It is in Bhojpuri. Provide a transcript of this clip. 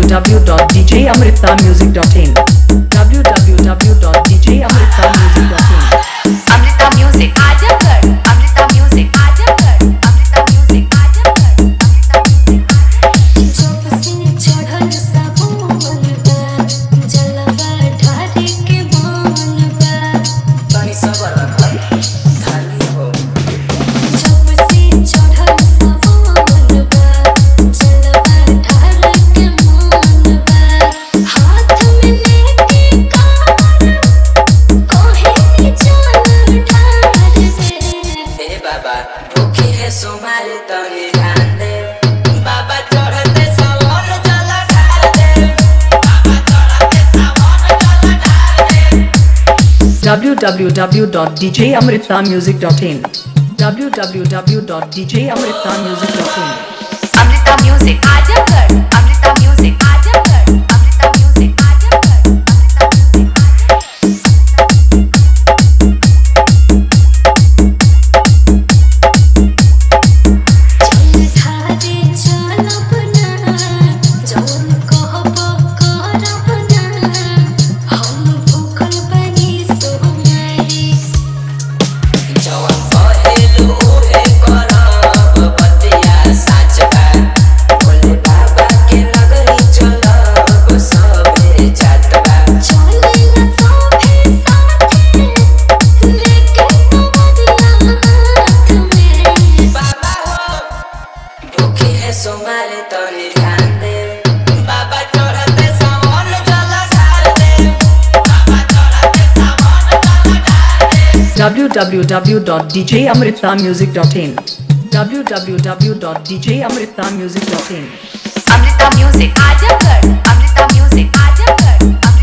www.djamrithamusic.in www.djamrithamusic.in Amrita Music Ajagar Amrita Music Ajagar Amrita Music Ajagar Amrita Music चौप से चढ़ल साबुन बा जलवा ढारी के मान बा तनी सबर रख खाली हो चौप से चढ़ल साबुन बा जलवा ढारी के मान बा हाथ में लेके कान कोहे नी जान ढार दे ए बाबा भूखी है सोमारी तनी ध्यान दे बाबा चढ़ते सावन जला ढाल दे बाबा चढ़ते सावन जला ढाल दे www.djamrithamusic.in www.djamrithamusic.in Amrita Music Ajagar Amrita Music Ajagar Amrita Music Ajagar Amrita Music ढारे चलब ना जौन कहब करब ना हम भूखल बनी सोमारी जवन पहेलू उहे करब बतिया साच बा बोले बाबा के नगरी चलब सबे जात बा चले ना सोभे साथे लेके नवरिया हाथ में बाबा हो भूखी है सोमारी तनी ध्यान दे बाबा चढ़ते सावन जला ढाल दे बाबा चढ़ते सावन जला ढाल दे www.djamrithamusic.in www.djamrithamusic.in Amrita Music Ajagar Amrita Music Ajagar